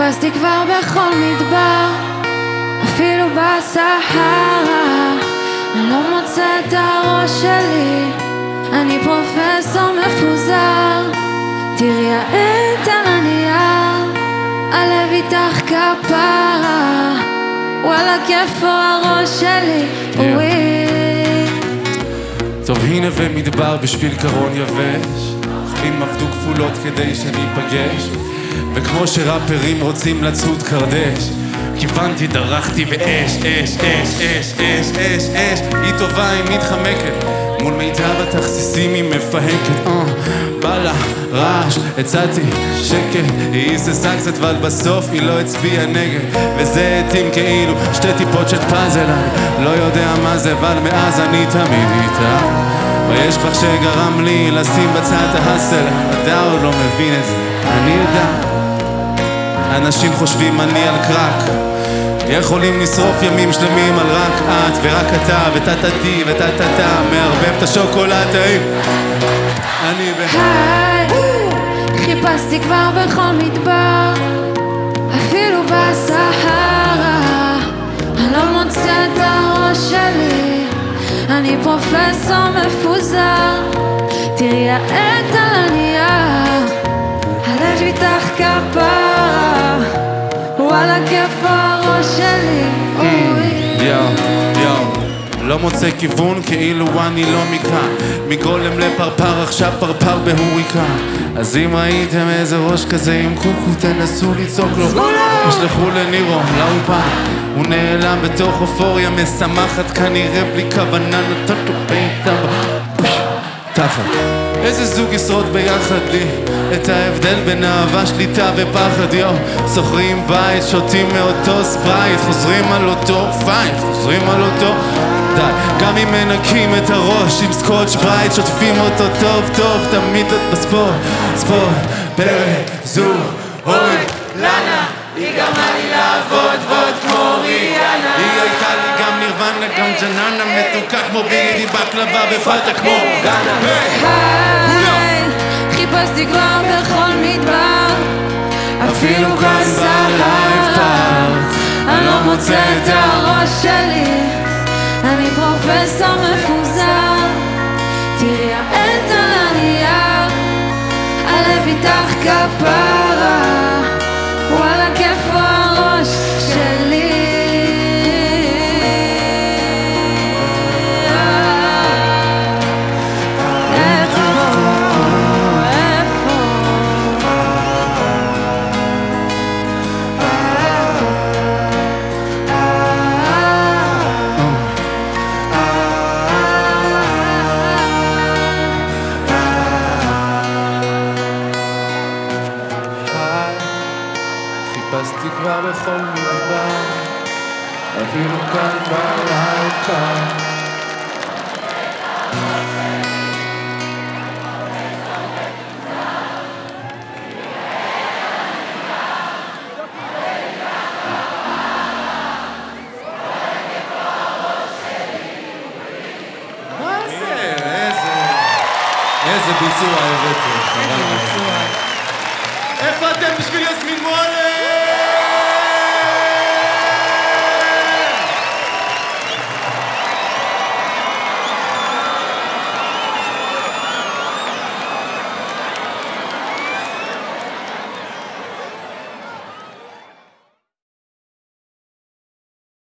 חיפשתי כבר בכל מדבר, אפילו בסהרה. אני לא מוצא את הראש שלי, אני פרופסור מפוזר. תראי העט על הנייר, הלב איתך כפרה. וואלה כיף הראש שלי, טוב הנה ומדבר בשביל קרון יבש, חיים עבדו כפולות כדי שניפגש, וכמו שראפרים רוצים לצוד קרדש, כיוונתי, דרכתי ואש, אש, אש, אש, אש, אש, אש. היא טובה, היא מתחמקת, מול מיטב התכסיסים היא מפהקת. בא לה רעש, הצעתי שקט, היא היססה קצת אבל בסוף היא לא הצביעה נגד, וזה התאים כאילו שתי טיפות של פאזל. אני לא יודע מה זה אבל מאז אני תמיד איתה. ויש בך שגרם לי לשים בצד ההסל, המדע עוד לא מבין את זה, אני יודע. אנשים חושבים אני על קרק, יכולים לשרוף ימים שלמים על רק את ורק אתה וטטטי וטטטה, מערבב את השוקולד טעים. אני היי, חיפשתי כבר בכל מדבר, אפילו בסהרה. אני לא מוצא את הראש שלי, אני פרופסור מפוזר. תראי העט על הנייר, הלב איתך כפרה. וואלה כיף הראש שלי, לא מוצא כיוון כאילו אני לא מכאן, מגולם לפרפר עכשיו פרפר בהוריקה. אז אם ראיתם איזה ראש כזה עם קוקו תנסו לצעוק לו, תשלחו לנירו לאולפן. הוא נעלם בתוך אופוריה משמחת כנראה בלי כוונה, נתת לו ביתה תחת. איזה זוג ישרוד ביחד לי את ההבדל בין אהבה, שליטה ופחד. שוכרים בית, שותים מאותו ספרייט, חוזרים על אותו פייט, חוזרים על אותו די. גם אם מנקים את הראש עם סקוטש ברייט, שוטפים אותו טוב טוב, תמיד את בספורט. ספורט, פרק, זו, אוי, לנה, היא גרמה לי לעבוד ועוד כמו ריאנה. היא הייתה לי גם נירוונה, גם ג'ננה, מתוקה כמו בידי בקלבה בפאטה כמו גאנה. היי, חיפשתי כבר בכל מדבר, אפילו בסהרה. אני לא מוצא את הראש שלי, אני פרופסור מפוזר. תראי העט על הנייר, הלב איתך כפרה. וואלה כיף הראש שלי. חיפשתי כבר בכל מדבר, אפילו כאן בלילה קר. מה זה? איזה ביצוע הבאתי. איפה אתם בשביל יסמין מועלם?